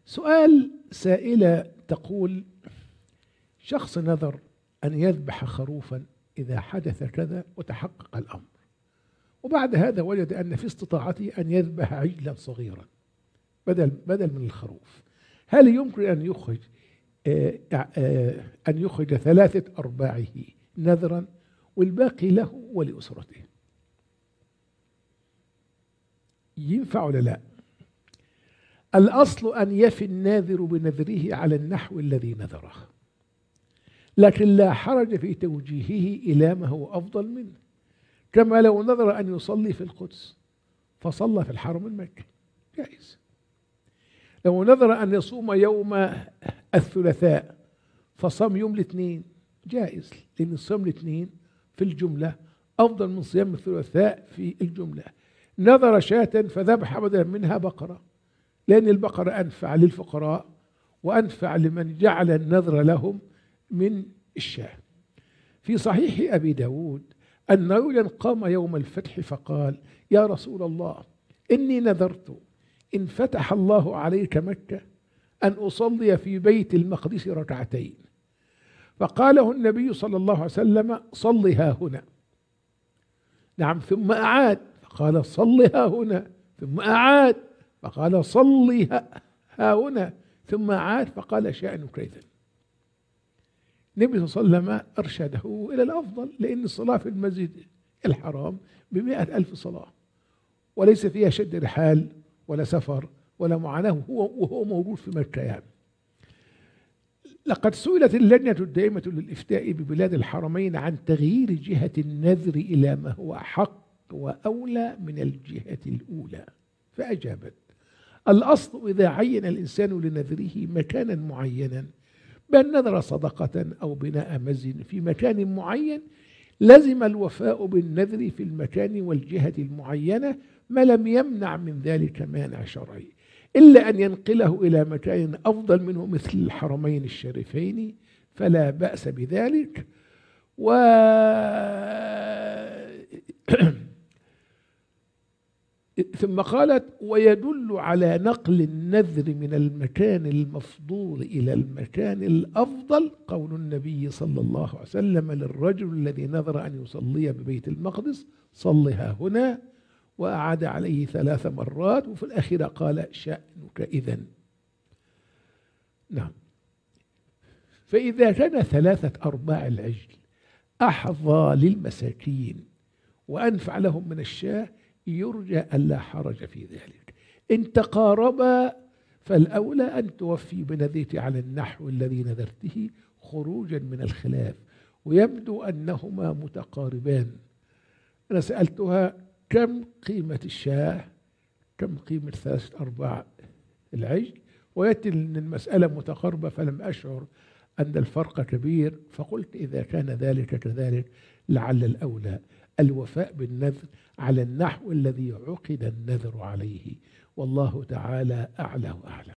سؤال سائلة تقول: شخص نذر أن يذبح خروفا إذا حدث كذا وتحقق الأمر، وبعد هذا وجد أن في استطاعته أن يذبح عجلا صغيرا بدل من الخروف. هل يمكن أن يخرج 3/4 نذرا والباقي له ولأسرته؟ ينفع ولا لا؟ الأصل أن يفي الناذر بنذره على النحو الذي نذره، لكن لا حرج في توجيهه إلى ما هو أفضل منه، كما لو نذر أن يصلي في القدس فصلى في الحرم المكي جائز. لو نذر أن يصوم يوم الثلاثاء فصام يوم الاثنين جائز، لأن صيام الاثنين في الجملة أفضل من صيام الثلاثاء في الجملة. نذر شاة فذبح بدلا منها بقرة، لأن البقرة أنفع للفقراء وأنفع لمن جعل النذر لهم من الشاة. في صحيح أبي داود أن رجلا قام يوم الفتح فقال: يا رسول الله، إني نذرت إن فتح الله عليك مكة أن أصلي في بيت المقدس 2 فقاله النبي صلى الله عليه وسلم: صلها هنا. نعم، ثم أعاد فقال: صلها هنا، ثم أعاد فقال: صلها هنا، ثم عاد فقال: شأنك إذن. النبي صلى الله عليه وسلم أرشده إلى الأفضل، لأن الصلاة في المسجد الحرام ب100,000 صلاة، وليس فيها شد رحال ولا سفر ولا معاناة، وهو موجود في مكة. يعني لقد سئلت اللجنة الدائمة للإفتاء ببلاد الحرمين عن تغيير جهة النذر إلى ما هو أحق وأولى من الجهة الأولى، فأجابت: الأصل إذا عين الإنسان لنذره مكانا معينا، بأن نذر صدقة أو بناء مسجد في مكان معين، لزم الوفاء بالنذر في المكان والجهة المعينة ما لم يمنع من ذلك مانع شرعي، إلا أن ينقله إلى مكان أفضل منه مثل الحرمين الشريفين فلا بأس بذلك. ثم قالت: ويدل على نقل النذر من المكان المفضول إلى المكان الأفضل قول النبي صلى الله عليه وسلم للرجل الذي نذر أن يصلي ببيت المقدس: صلها هنا، وأعاد عليه 3 مرات، وفي الأخيرة قال: شأنك إذن. نعم. فإذا كان 3/4 العجل أحظى للمساكين وأنفع لهم من الشاة، يرجى ألا حرج في ذلك. إن تقاربا فالأولى أن توفي بنذرك على النحو الذي نذرته خروجا من الخلاف، ويبدو أنهما متقاربان. أنا سألتها: كم قيمة الشاة؟ كم قيمة 3/4 العجل؟ ويأتي أن المسألة متقاربة، فلم أشعر أن الفرق كبير، فقلت: إذا كان ذلك كذلك لعل الأولى الوفاء بالنذر على النحو الذي عقد النذر عليه، والله تعالى أعلى وأعلم.